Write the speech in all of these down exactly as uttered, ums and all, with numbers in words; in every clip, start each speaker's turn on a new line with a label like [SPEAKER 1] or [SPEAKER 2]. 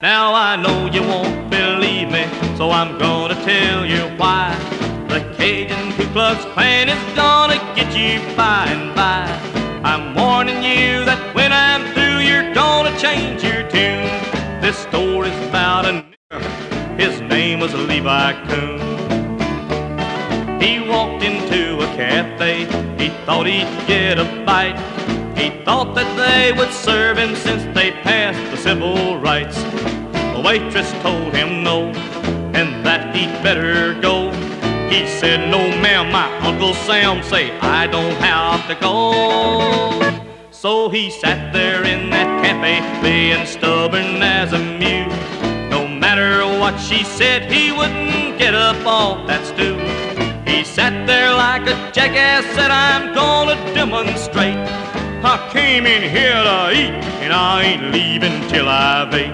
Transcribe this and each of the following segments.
[SPEAKER 1] Now I know you won't believe me, so I'm gonna tell you why. The Cajun Ku Klux Klan is gonna get you by and by. I'm warning you that when I'm through, you're gonna change your tune. This story's about a nigger, his name was Levi Coon. He walked into a cafe, he thought he'd get a bite. He thought that they would serve him since they passed the civil rights. The waitress told him no, and that he'd better go. He said, no ma'am, my Uncle Sam say I don't have to go. So he sat there in that cafe, being stubborn as a mule. No matter what she said, he wouldn't get up off that stool. He sat there like a jackass, said I'm gonna demonstrate. I came in here to eat, and I ain't leaving till I've ate.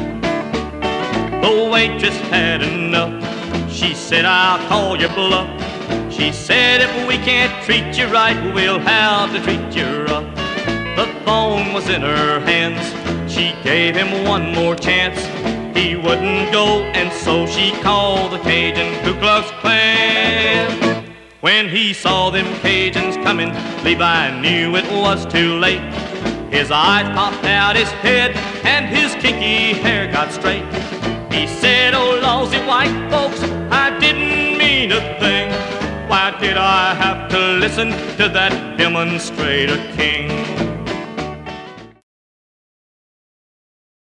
[SPEAKER 1] The waitress had enough. She said, I'll call your bluff. She said, if we can't treat you right, we'll have to treat you rough. The phone was in her hands. She gave him one more chance. He wouldn't go, and so she called the Cajun Ku Klux Klan. When he saw them Cajuns coming, Levi knew it was too late. His eyes popped out his head, and his kinky hair got straight. He said, oh, lousy white folks, I didn't mean a thing. Why did I have to listen to that demonstrator king?